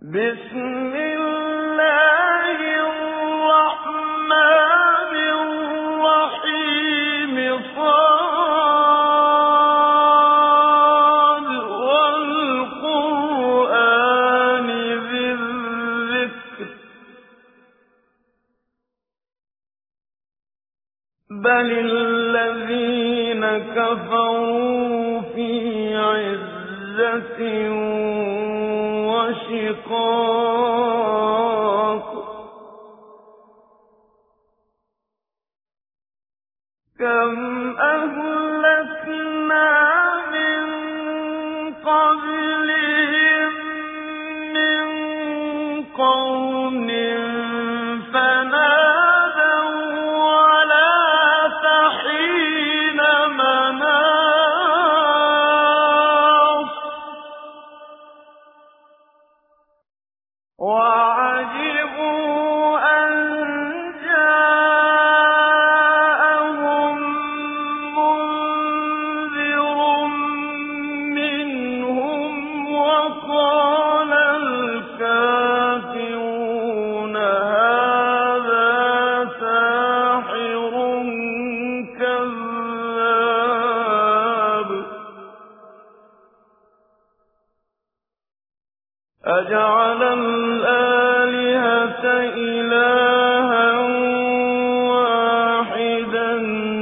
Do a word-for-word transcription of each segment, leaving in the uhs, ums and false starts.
بسم الله الرحمن الرحيم صاد والقرآن ذي الذكر بل الذين كفروا في عزة وشقاق كم أهلكنا من قبلهم من قرن فنادوا ولا تحين مناص وعجبوا أن جاءهم منذر منهم وقال الكافرون هذا ساحر كذاب أجعل الآلهة إلها واحدا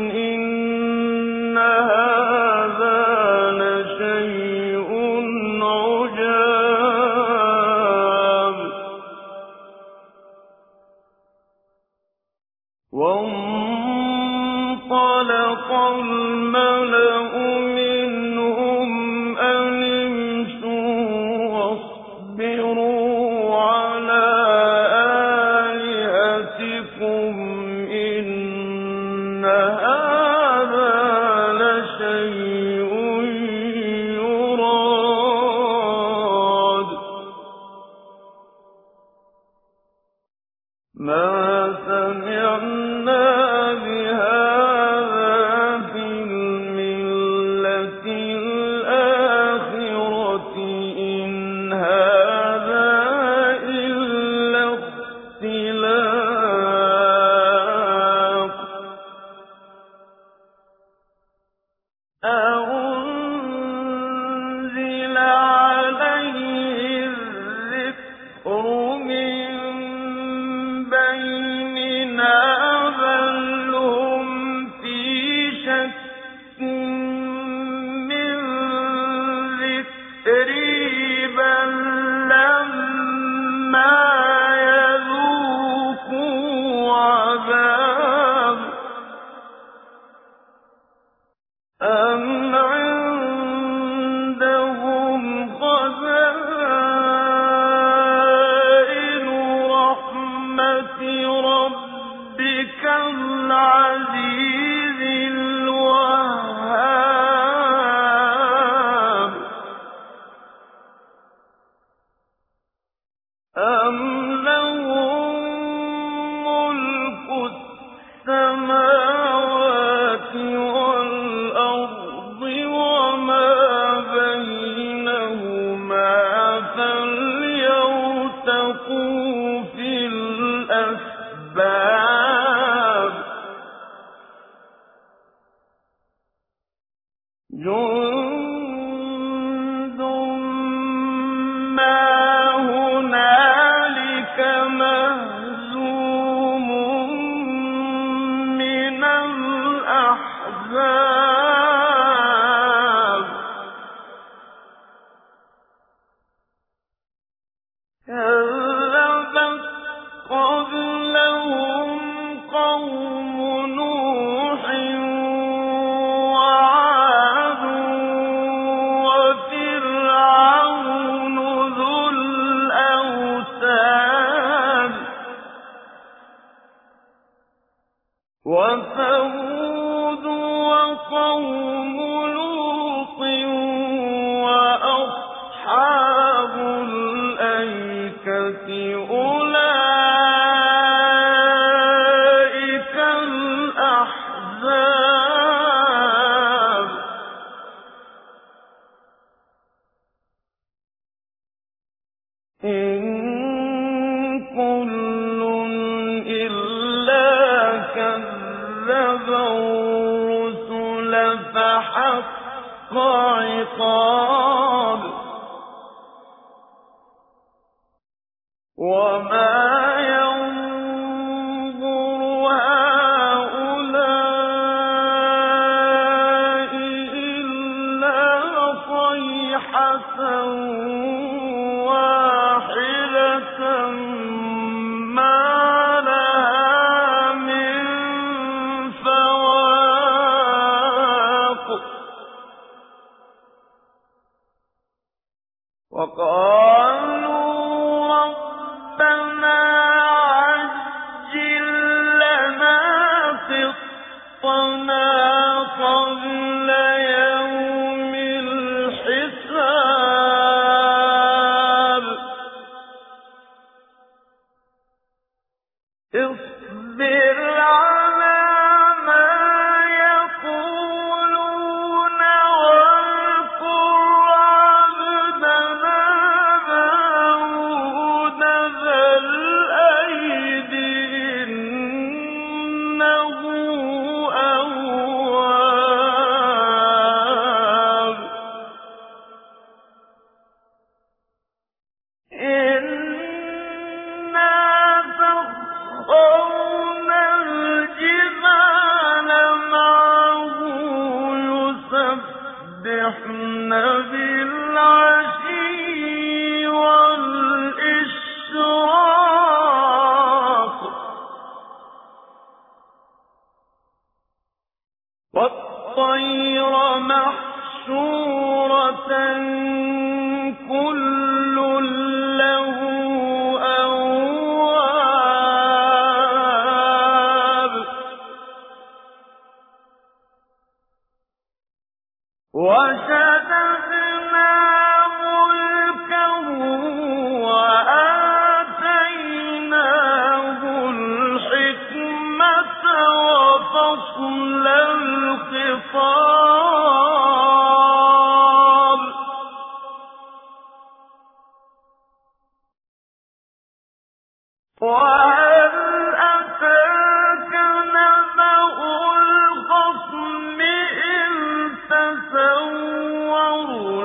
إن هذا لشيء عجاب وانطلق الملأ منهم أن امشوا واصبروا على آلهتكم إن هذا لشيء يراد ما سمعنا بهذا في الملة الآخرة إن هذا إلا اختلاق أنزل عليه الذكر من بيننا بل هم في شك من ذكري بل لما يذوقوا عذاب أم عندهم خزائن رحمة ربك العزيز الوهاب أم لهم ملك السماوات والأرض وما بينهما فليرتقوا في الأسباب جند ما هنالك مهزوم من الأحزاب كذبت قبلهم قوم نوح وعاد وفرعون ذو الأوتاد وثمود وقوم لوط وأصحاب الأيكة أولئك الأحزاب إن كل إلا كذب الرسل فحق عقاب وما ينظر هؤلاء إلا صيحة واحدة ما لها من فواق وقالوا ربنا عجل لنا قطنا قبل يوم الحساب اصبر على ما يقولون واذكر عبدنا داود ذا الأيد إنه أواب إنا سخرنا الجبال معه يسبحن بالعشي والإشراق والطير محشورة كل له أواب وشددنا ملكه وآتيناه الحكمة وفصل الخطاب وهل أتاك نبأ الخصم إذ تسوروا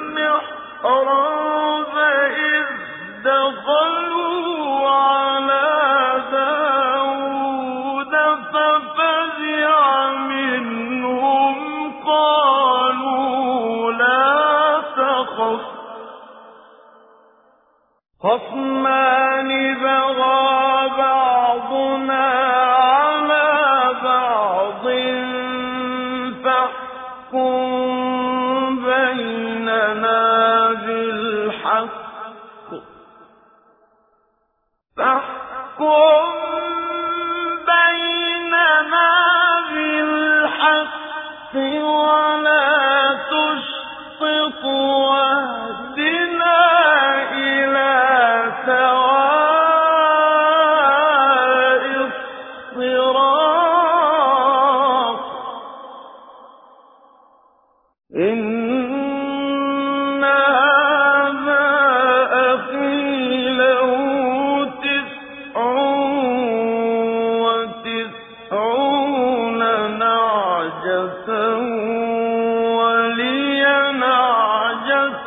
المحراب إذ دخلوا على داود ففزع منهم قالوا لا تخف خصمان بغى بعضنا على بعض فاحكم بيننا بالحق فاحكم بيننا بالحق ولا تشطط واهدنا إلى سواء الصراط إن هذا أخي له تسع وتسعون نعجة ولي نعجة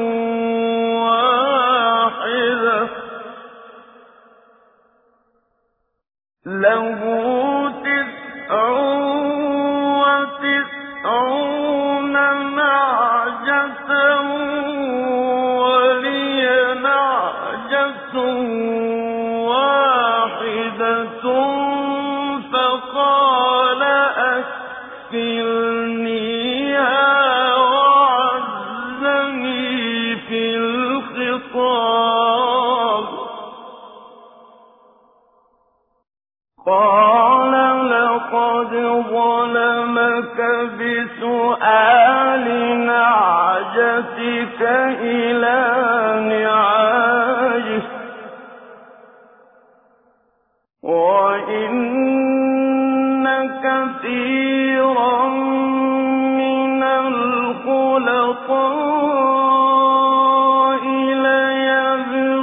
واحدة له تسع وتسعون نعجة ولي نعجة واحدة فقال أكفلنيها وعزني في الخطاب قال لقد ظلمك بسؤال نعجتك إلى نعاجه وإن كثيرا من الخلطاء ليبغون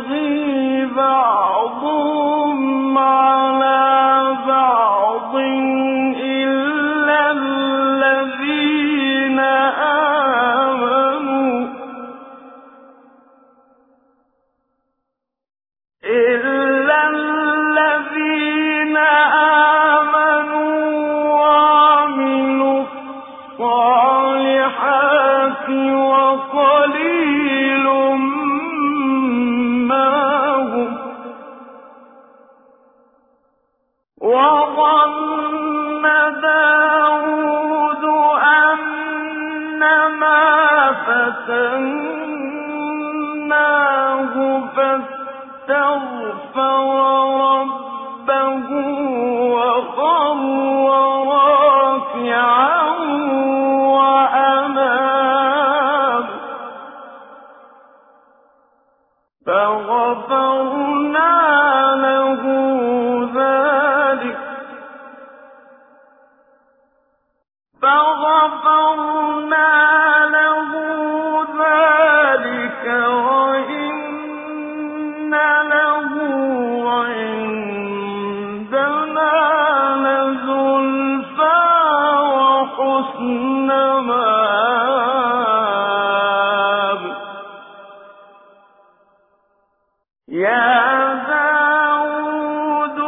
ففتناه فاستغفر ربه وخر راكعا وأناب فغفرنا له ذلك فغفرنا له ذلك وإن له عندنا لزلفى وحسن مآب يا داود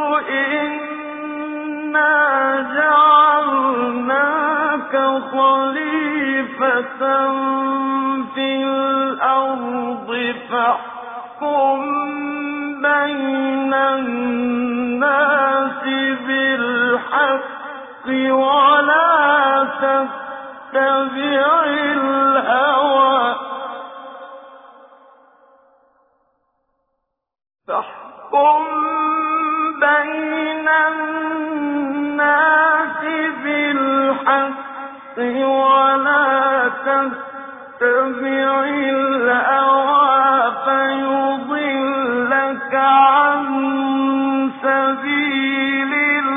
إنا جعلناك خليفة في الأرض فاحكم بين الناس بالحق ولا تتبع الهوى فاحكم بين الناس بالحق ولا تتبع الهوى فيضلك عن سبيل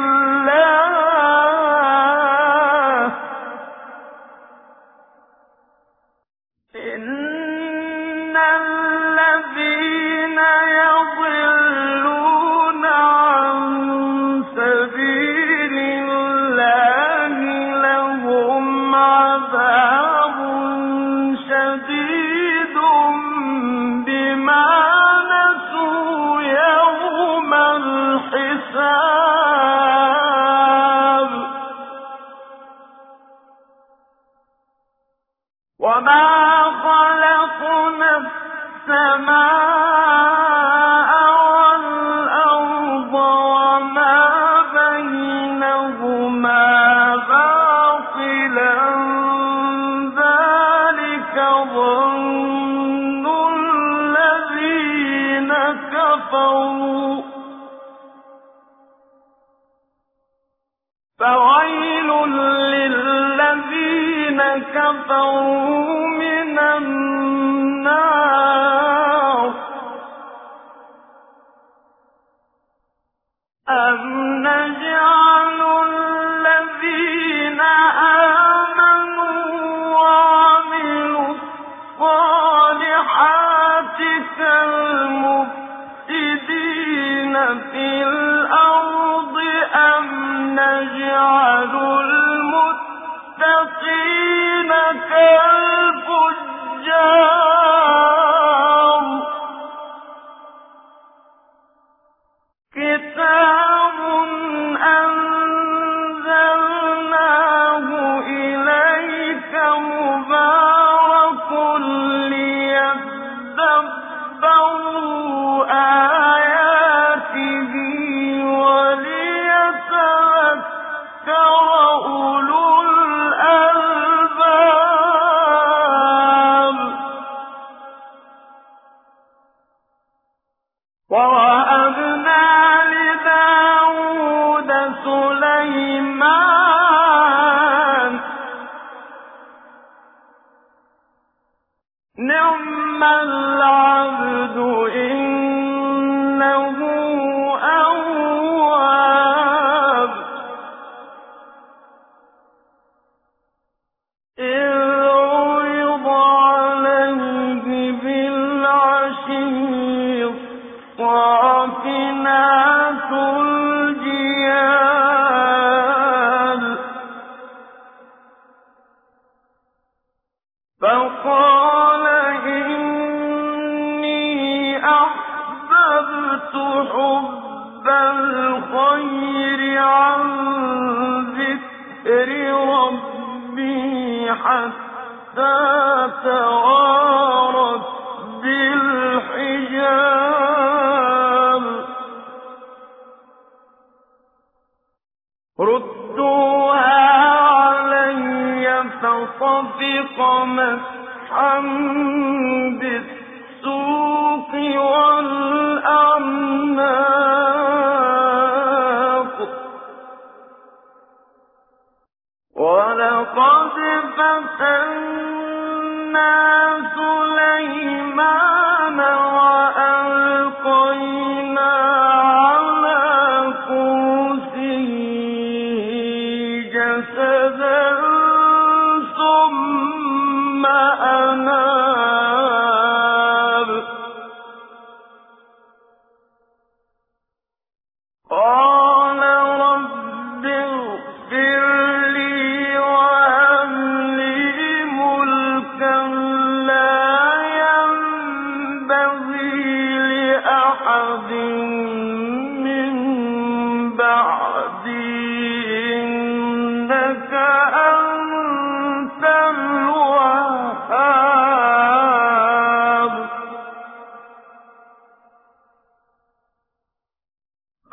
الله إن الذين يضلون عن سبيل الله لهم عذاب شديد بما نسوا يوم الحساب وما خلقنا السماء والأرض وما بينهما باطلا ذلك ظن الذين كفروا فويل للذين كفروا من النار أم نجعل الذين آمنوا وعملوا الصالحات كالمفسدين في الأرض أم نجعل المتقين كالفجار كتاب أنزلناه إليك مبارك ليدبروا آياته وليتذكر أولو الألباب ووهبنا لداود سليمان نعم العبد إنه أواب إذ عرض عليه بالعشي الصافنات الجياد فقال إني أحببت حب الخير عن ذكر ربي حتى توارت بالحجاب ردوها علي فطفق مسحا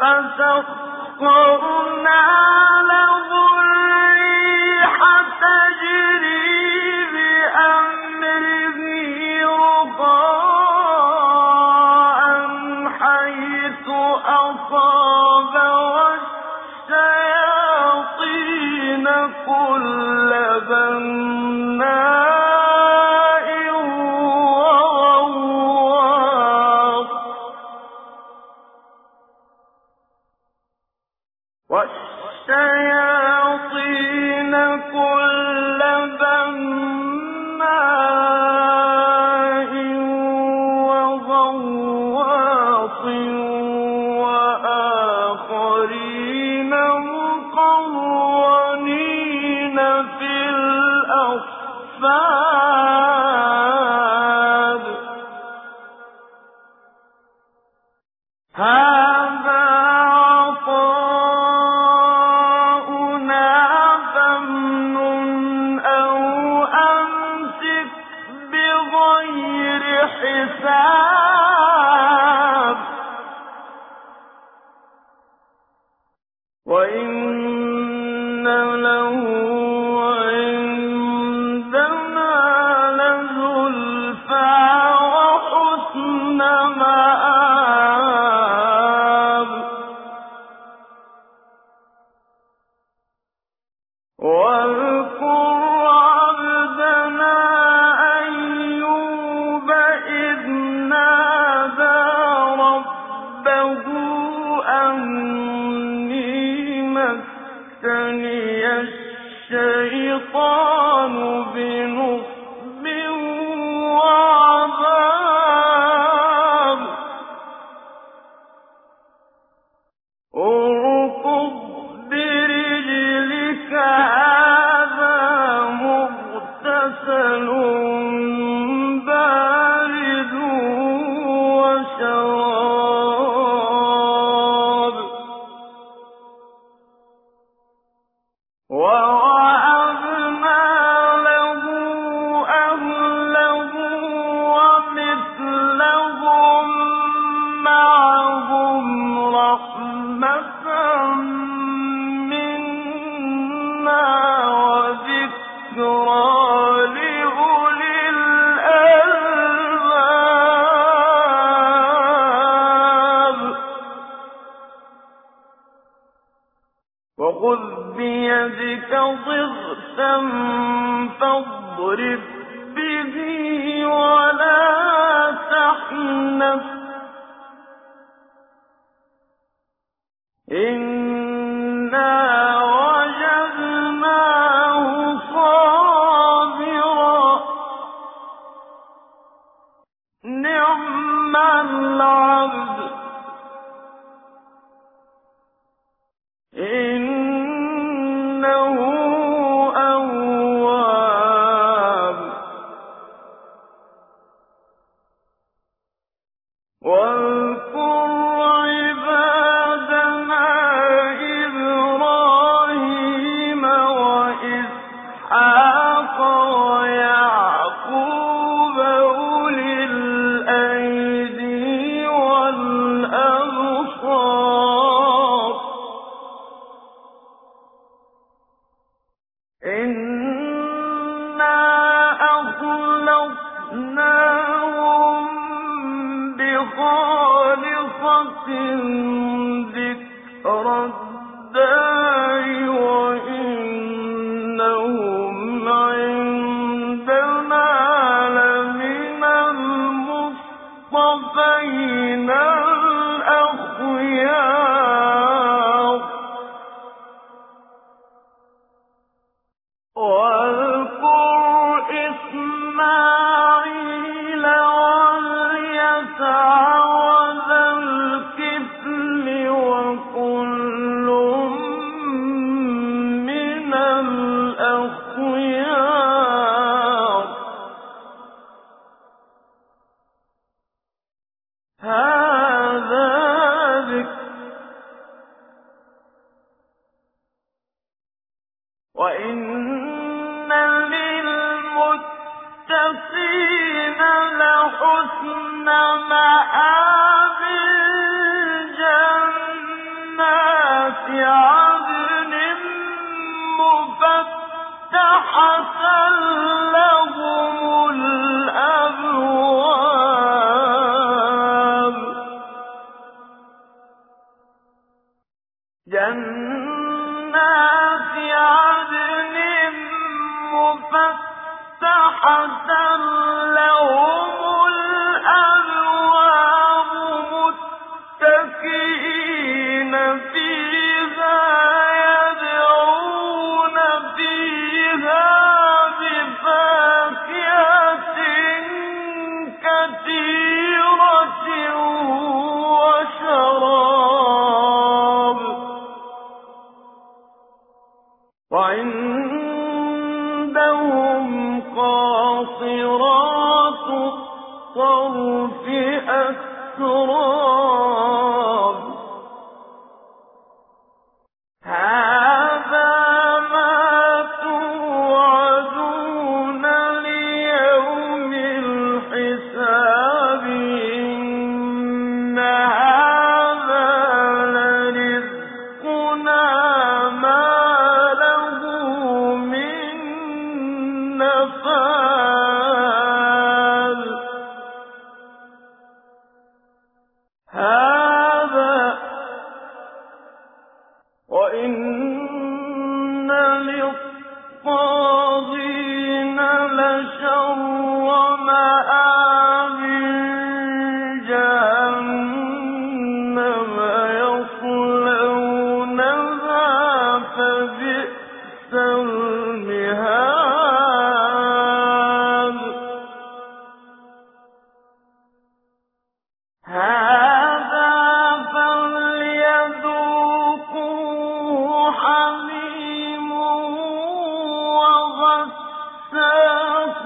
فسخرنا له الريح تجري بأمره رخاء حيث أصاب والشياطين كل بناء وغواص والشياطين كل بناء وغواص وآخرين مقرنين في الأصفاد هذا عطاؤنا فامنن أو أمسك بغير حساب وإن له عندنا لزلفى وحسن مآب واذكر عبدنا أيوب إذ نادى ربه أني مسني الشيطان بنصب وعذاب اركض برجلك هذا مغتسل بارد وشراب ووهبنا له أهله ومثلهم معهم رحمة منا وذكرى لأولي الألباب وخذ بيدك ضغثا فاضرب به ولا تحنث إنا وجدناه صابرا نعم العبد إنه أواب واذكر عبادنا إبراهيم وإسحاق ويعقوب أولي الأيدي والأبصار إنا أخلصناهم بخالصة ذكر الدار وإنهم عندنا لمن المصطفين الأخيار واذكر إسماعيل واليسع وذا الكفل وكل من الأخيار هذا ذكر وإن للمتقين لحسن مآب جنات جنات عدن مفتحة لهم الأبواب متكئين فيها يدعون فيها بفاكهة كثيرة وشراب وعندهم قاصرات الطرف أتراب هذا ما توعدون ليوم الحساب إن هذا لرزقنا ما له من نفاد هذا وإن للطاغين لشر مآب جهنم يصلونها فبئس المهاد هذا فليذوقوه حميم وغساق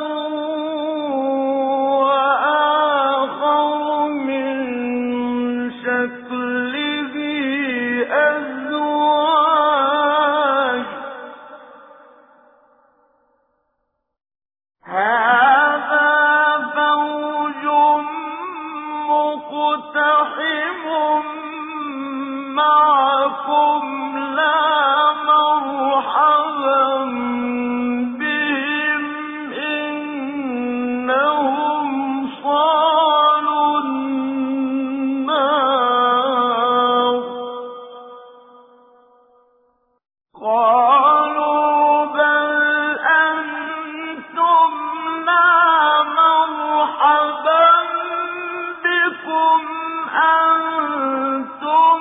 وآخر من شكله أزواج هذا فوج مقتحم معكم لا مرحبا بهم إنهم صالوا النار قالوا بل أنتم لا مرحبا بكم أنتم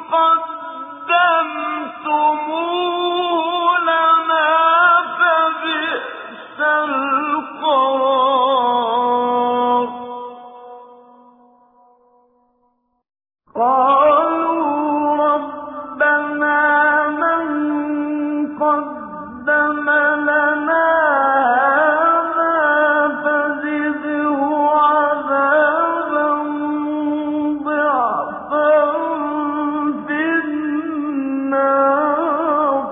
قدمتموه لنا فبئس القرار قالوا ربنا من قدم لنا هذا فزده عذابا ضعفا في النار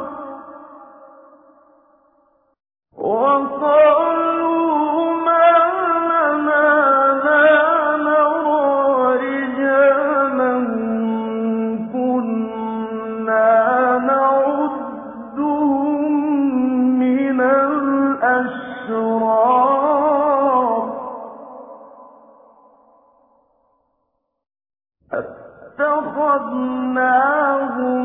وقالوا ما لنا لا نرى رجالا كنا نعدهم من الأشرار أتخذناهم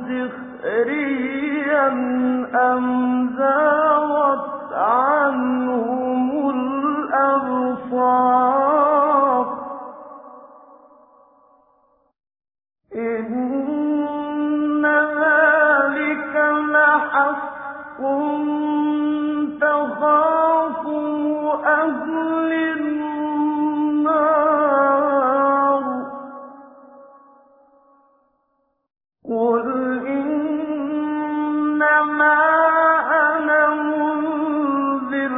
سخريا أم زاغت عنهم الأبصار إن ذلك لحق تخاصم أهل النار قل إنما أنا منذر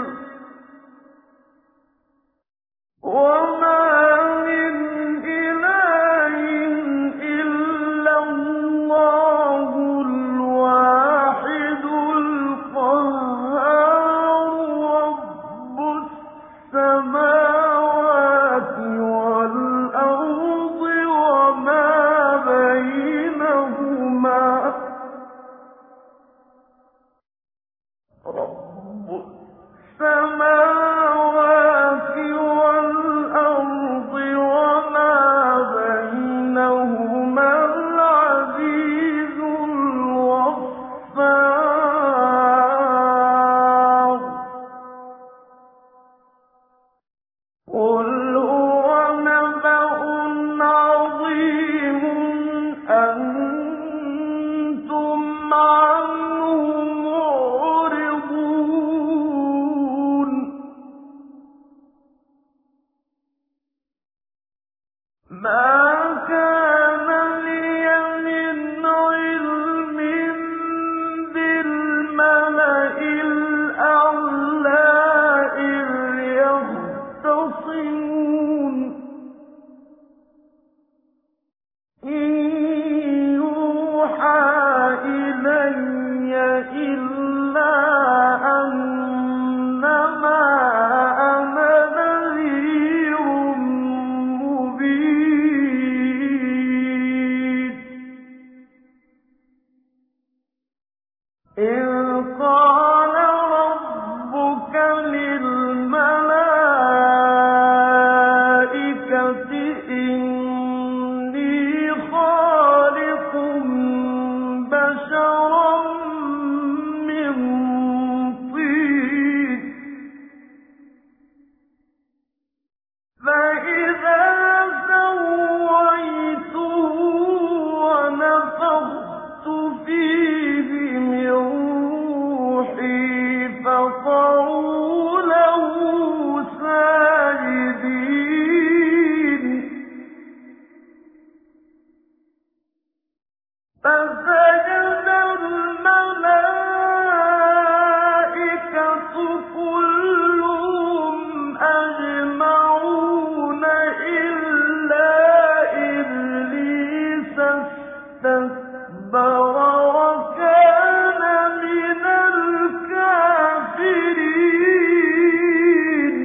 وما من إله إلا الله الواحد القهار كَانَ لِيَ مِنْ عِلْمٍ بِالْمَلَإِ الْأَعْلَىٰ إِذْ يَخْتَصِمُونَ إِن يُوحَىٰ إِلَيَّ إِلَّا أَنَّمَا أَنَا نَذِيرٌ مُّبِينٌ إِذْ قَالَ رَبُّكَ لِلْمَلَائِكَةِ إِنِّي خَالِقٌ بَشَرًا مِّن طِينٍ فَإِذَا سَوَّيْتُهُ وَنَفَخْتُ فِيهِ مِن رُّوحِي فَقَعُوا لَهُ سَاجِدِينَ فَسَجَدَ الْمَلَائِكَةُ كُلُّهُمْ أَجْمَعُونَ إِلَّا إِبْلِيسَ اسْتَكْبَرَ وَكَانَ مِنَ الْكَافِرِينَ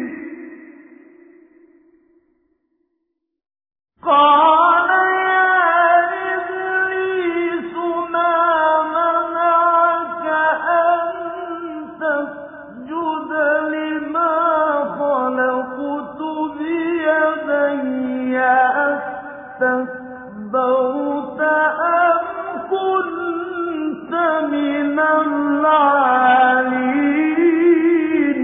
قَالَ يَا إِبْلِيسُ مَا مَنَعَكَ أَن تَسْجُدَ لِمَا خَلَقْتُ بِيَدَيَّ أَسْتَكْبَرْتَ أَمْ كُنتَ مِنَ الْعَالِينَ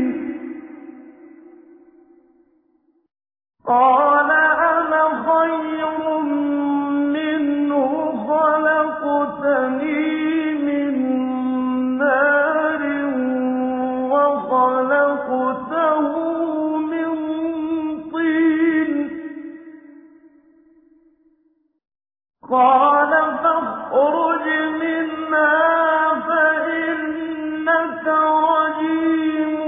قَالَ أَنَا خَيْرٌ مِّنْهُ خَلَقْتَنِي مِن نَّارٍ وَخَلَقْتَهُ مِن طِينٍ قَالَ فَاخْرُجْ مِنْهَا فَإِنَّكَ رَجِيمٌ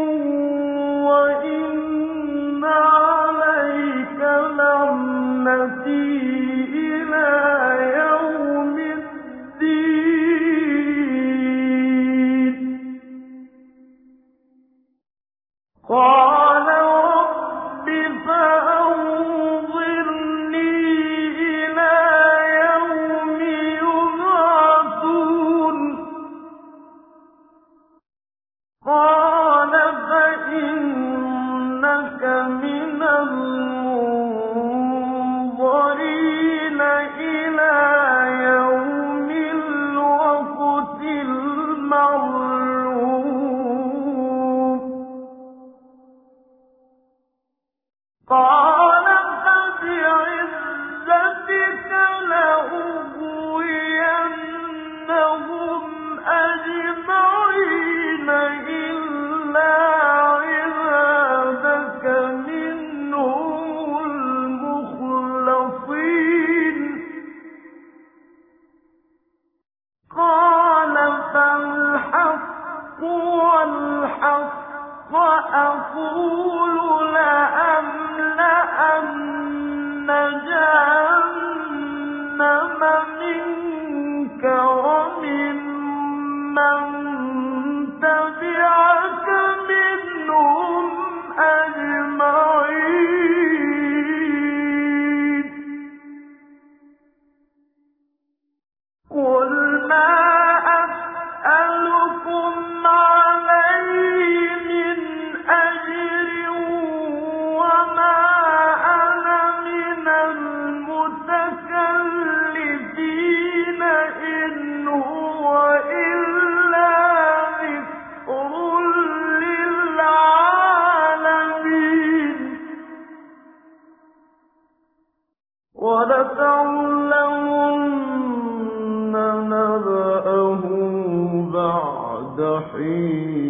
وَإِنَّ عَلَيْكَ لَعْنَتِي إِلَىٰ يَوْمِ الدِّينِ قَالَ رَبِّ فَأَنظِرْنِي إِلَىٰ يَوْمِ يُبْعَثُونَ قَالَ فَإِنَّكَ مِنَ الْمُنظَرِينَ إِلَىٰ يَوْمِ الْوَقْتِ الْمَعْلُومِ قَالَ فَبِعِزَّتِكَ لَأُغْوِيَنَّهُمْ أَجْمَعِينَ إِلَّا عِبَادَكَ مِنْهُمُ الْمُخْلَصِينَ قَالَ فَالْحَقُّ وَالْحَقَّ أَقُولُ لَأَمْلَأَنَّ جَهَنَّمَ مِنكَ وَمِمَّن تَبِعَكَ مِنْهُمْ أَجْمَعِينَ قُلْ مَا أَسْأَلُكُمْ عَلَيْهِ مِنْ أَجْرٍ وَمَا أَنَا مِنَ الْمُتَكَلِّفِينَ إِنْ هُوَ إِلَّا ذِكْرٌ لِّلْعَالَمِينَ وَلَتَعْلَمُنَّ نَبَأَهُ بَعْدَ حِينٍ